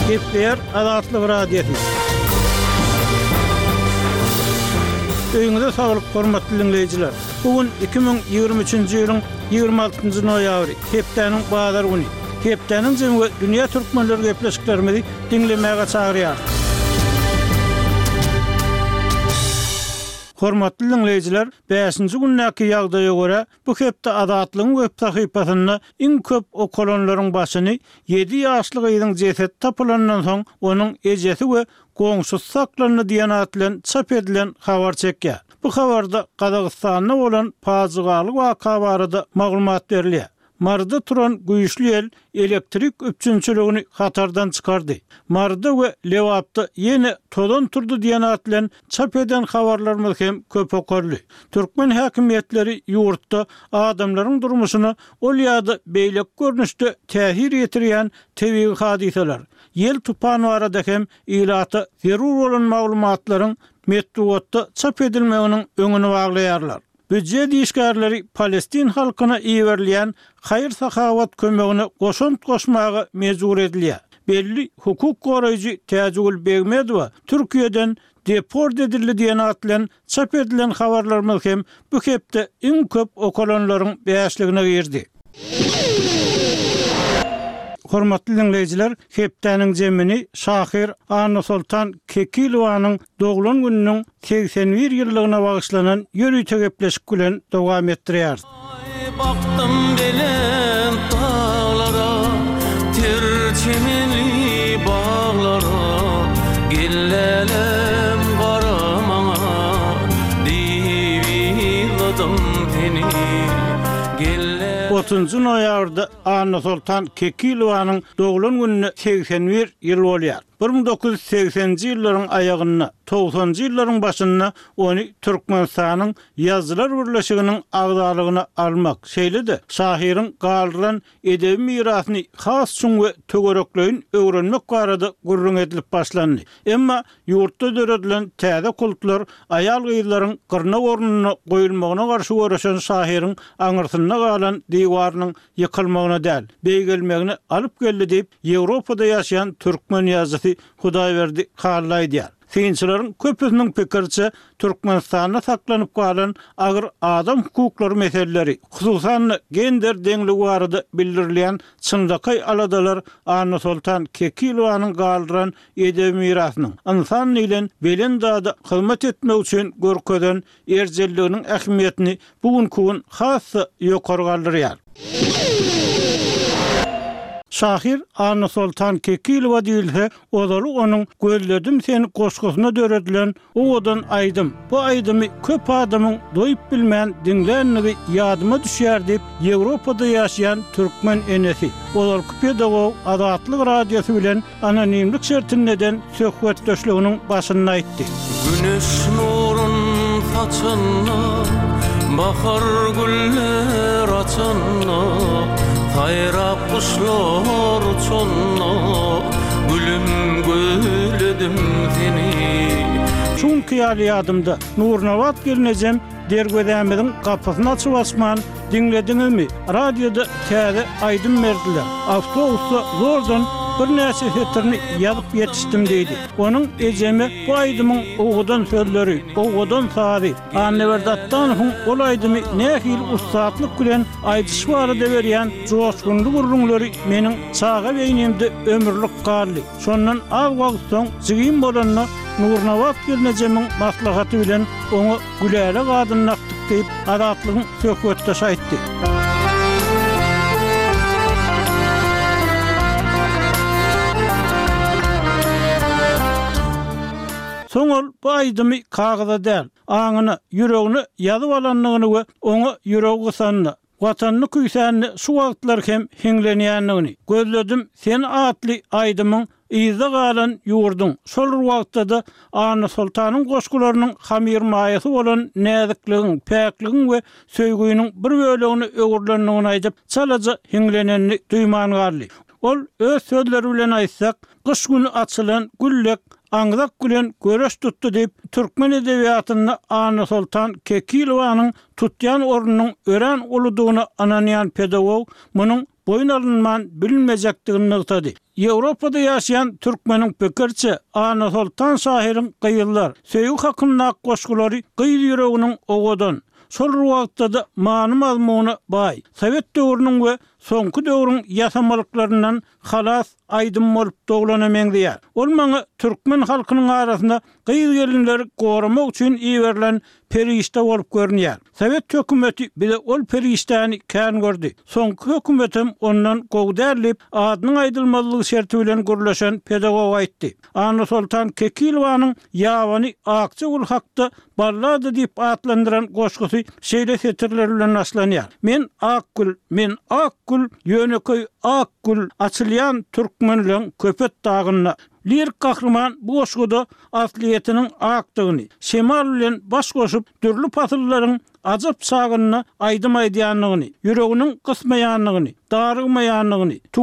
Gepler Azatlyk Radiosu. Öňüňizde saglyk, hormatly dinleyijiler. Bugün 2023-nji ýylyň 26-njy noýabry, hepdeniň bazar güni. Hepdeniň jemgy dünýä türkmenleri gepleşiklerimizi dinlemäge çagyrýar. Hormatly dinleyijiler, 5-nji günnäki ýagdaýa görä bu hepde Azatlygyň web sahypasyna iň köp okolonlaryň başyny 7 ýaşly gyzyň jeseti tapylandan soň onuň ejesi we goňşusy saklandy diýen at bilen çap edilen habar çekýär. Bu habarda Kazakstanda bolan pazygaly waka barada maglumat berilýär. Marda turan güýçli el elektrik üpçünçiligini hatardan çykardy. Marda we Lewapda ýene todan turdy diýen at bilen çap eden habarlarymyz hem köp okurly. Türkmen häkimetleri ýurtda adamlaryň durmuşyna ol ýa-da beýlek görnüşde täsir ýetirýän tebigi hadiseler, ýel tupany barada hem ilata zerur bolan maglumatlaryň metduatda çap edilmeginiň öňüni baglaýarlar. Büdjet işgärleri Palestin halkyna iýerilýän haýır sahawat kömegine goşunt goşmagy mejbur edilýär. Belli hukuk goraýjy Täjegül Begmedowa Türkiýeden deport edildi diýen at bilen çap edilen habarlarymyz hem bu hepde iň köp okolonlaryň beýäşligine girdi. Hormatly dinleyijiler, hepdeniň jemini Şahir Ana Sultan Kekilowanyň doglan gününiň 81 ýyllygyna bagyşlanan ýörüýte gepleşik bilen dowam etdirýär. Baktım belen dağlara, ter çemeli bağlara, gellelem garamana, diýiladım seni. 30-njy noýabrda Ana Sultan Kekilowanyň doglan gününe 81 ýyl bolýar. 1980-nji ýyllaryň aýagyna, 90-njy ýyllaryň başyna ony Türkmenistanyň ýazgylar birleşiginiň agdalygyna almak şeýledi. Şahyryň galyran edebi mirasyny has üçin we tögerekleýin öwrenmek barada gurrun edilip başlandy. Emma ýurtda döredilen täze kultlar aýal gyzlaryň gyrna ornuny goýulmagyna garşy görüşen şahyryň aňyrsyna galan diwarynyň ýykylmagyna däl, beýgelmegini alyp geldi diýip Ýewropada ýaşaýan türkmen ýazgysy Hudaýberdi gallaýdýar. Synçylaryň köpüsiniň pikirçe Türkmenistanda saklanyp galan agyr adam hukuklary meseleleri, hususan gender deňligi barada bildirilýän çyndaky aladalar Ana Sultan Kekilowanyň galyran edebi mirasynyň insan ýylyň belen dada hyzmat etmek üçin görkezden erjelliginiň ähmiýetini bugünkü gün hasy ýokary galdyrýar. Şahir Ana Sultan Kekilowa diýilse, odaly onuň "Gözledim seni" goşgusyna döredilen owadan aýdym. Bu aýdymy köp adamyň doýup bilmän dinlänligi ýadyma düşýär diýip Ýewropada ýaşaýan türkmen enesi, olarky pedagog Azatlyk Radiosu bilen anonimlik şertinden söhbetdeşliginiň başyny aýtdy. Güneş nurun saçyna, bahar güller açyna, Hayrap kuşlar uçanna, gülüm göyledim seni. Çünkü ýadymda Nurnavat gelnejem dergödämiň kapysyny açyp açman dinlediňizmi? Radioda täze aýdym berdiler. Awtobusda zordan bir näçe hetirni ýazyp ýetişdim diýdi. Onuň ejemi bu aýdymyň owadan sözleri, owadan sady. Annewerdatdan hum ol aýdymy nähil ustatlyk bilen aýdyş barada berýän joşgunly gurrunlary meniň çaga beýnimde ömürlük garly. Şondan az wagt soň jigim bolanyna Nurnavat gelnejemiň maslahaty bilen oňa güläle gadynlakdyk diýip Azatlygyň söhbetdeş aýtdy. Soňol bu aýdymy kagaza däl, aňyna, ýüregine ýazyp alanlygyny we oňa ýüregi gysanyny, watanyny küýsänini şu wagtlar hem hiňlenýänligini. Gözledim sen atly aýdymyň ýyza galan ýurdun. Şol wagtda Ana Sultanyň goşgularynyň hamirmaýasy bolan näzikligiň, päkligiň we söýgüýüniň bir bölegini öwürlendigini aýdyp, çalaja hiňlenenini duýman garly. Ol öz sözleri bilen aýtsak, kış günü açylan güllek Aňzak gülen göreş tutdy diýip türkmen edebiýatyny Ana Sultan Kekilowanyň tutýan ornunyň ören uludygyny ananýan pedagog munyň boyun alınman bilinmejekdigini nygtady. Ýewropada ýaşaýan türkmeniň pekirçi Anatoltan Sahir'in Gyýyllar söýgü hakynda goşgulary gyýy ýüreginiň ogodan şol wagtda da many mazmuny bay. Sowet döwrüniň we soňky döwrüň ýasamalyklarynyň halas aýdym bolup doglanamaň diýär. Ol maňa türkmen halkynyň arasynda gyýy gelinleri goramak üçin iýerilen perişte bolup görünýär. Sowet hökümeti bile ol perişteni kän gördü. Soňky hökümetim ondan gowdärlip adynyň aýdylmalygy şerti bilen gürleşen pedagog aýtdy. Anatoltan Kekilowanyň ýawany akçy ul hakda ballada diýip atlandyran goşgusy şeýle setirler bilen başlanýar. Men akgül, ýöneköy akgül açylýan türkmenliň köpet dagyna lirik kahraman bu goşguda asliýetiniň akdygyny, şemal bilen baş goşup dürli patyllaryň ajap sagyny aýdym aýdýanlygyny, ýüreginiň gysmaýanlygyny, darygmaýanlygyny